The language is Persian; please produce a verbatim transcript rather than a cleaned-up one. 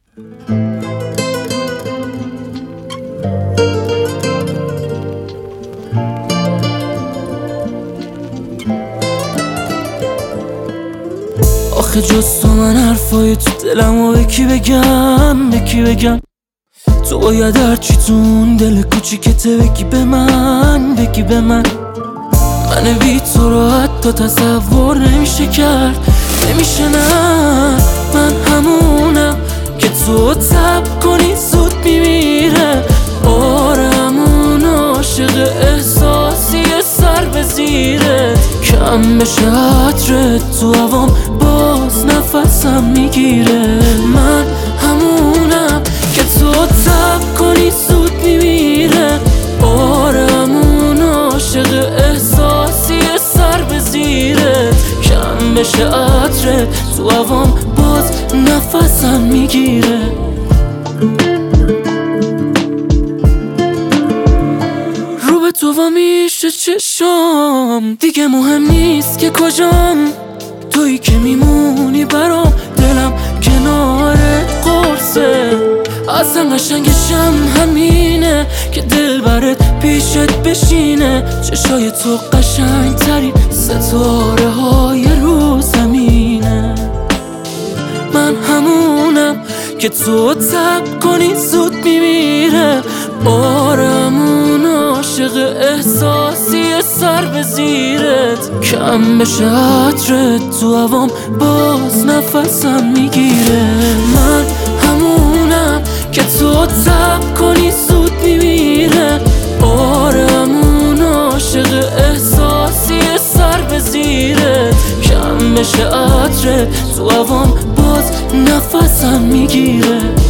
آخه جز تو من حرفای تو دلمو به کی بگم، به کی بگم؟ تو باید هرچی تو اون دل کوچیکته بگی به من، بگی به من. من بی تو رو حتی تصور نمیشه کرد، نمیشه نه. من همونم که تو تب کنی زود میمیره. آره همون عاشق احساسی سر به زیره. کم بشه عطرت تو هوام باز نفسم میگیره. من همونم که تو تب کنی زود میمیره. آره همون عاشق احساسی سر به زیره. کم بشه عطرت تو هوام باز نفسم میگیره. رو به تو و میشه چشام، دیگه مهم نیست که کجام. تویی که میمونی برام، دلم کنار قرصه. اصلا قشنگشم همینه که دل برات پیشت بشینه. چشای تو قشنگ ترین ستاره های رو زمینه. من همونم که تو تب کنی زود میمیره. آره همون عاشق احساسی سر به زیرت. کم بشه عطرت تو هوام باز نفسم میگیره. من همونم که تو تب کنی زود میمیره. آره همون عاشق احساسی سر به زیرت. کم بشه عطرت تو هوام باز نفسم میگیره.